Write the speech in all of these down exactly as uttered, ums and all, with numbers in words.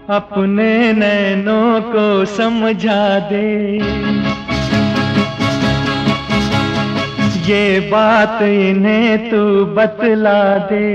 अपने नैनों को समझा दे, ये बात इन्हें तू बतला दे।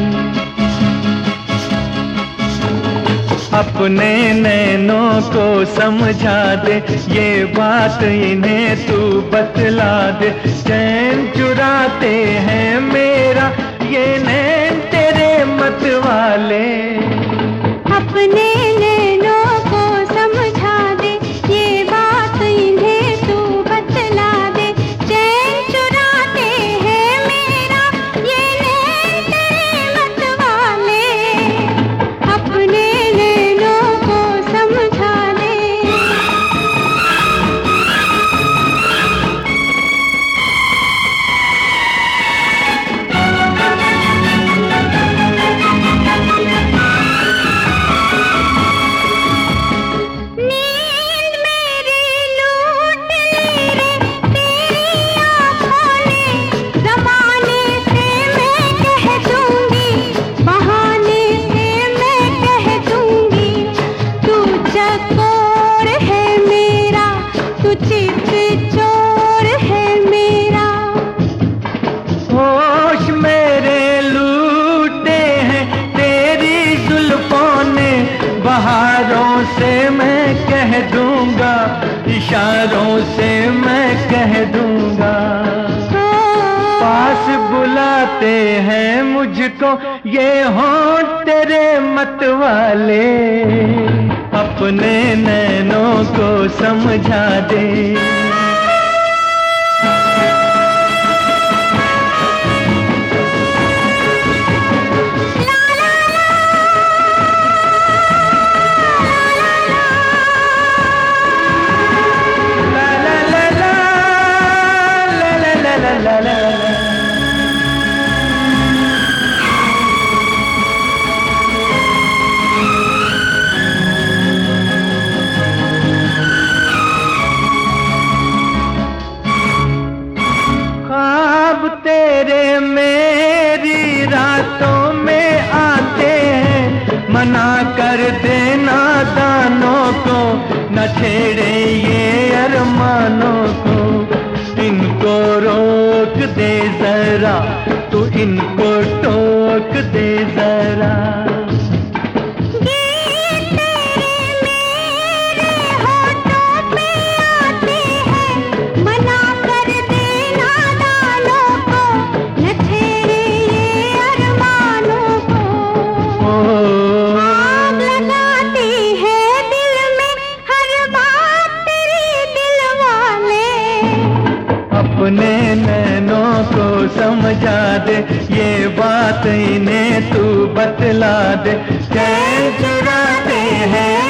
अपने नैनों को समझा दे, ये बात इन्हें तू बतला दे। चैन चुराते हैं मेरा ये नैन तेरे मत वाले। अपने नैनों को समझा दे, ये बात इन्हें तू बतला दे। चैन चुराते हैं मेरा ये नैन तेरे मत वाले। अपने नैनों को समझा दे। होश मेरे लूटे हैं तेरी जुल्फों ने, बहारों से मैं कह दूंगा, इशारों से मैं कह दूंगा। पास बुलाते हैं मुझको ये होंठ तेरे मत वाले। अपने नैनों को समझा दे। La la la ख्वाब तेरे मेरी रातों में आते हैं, मना कर देना दानों को, न छेड़े ये अरमानों को। इनको रोक दे जरा, तू इनको टोक दे जरा। अपने नैनों को समझा दे, ये बात इन्हें तू बतला दे। चैन चुराते हैं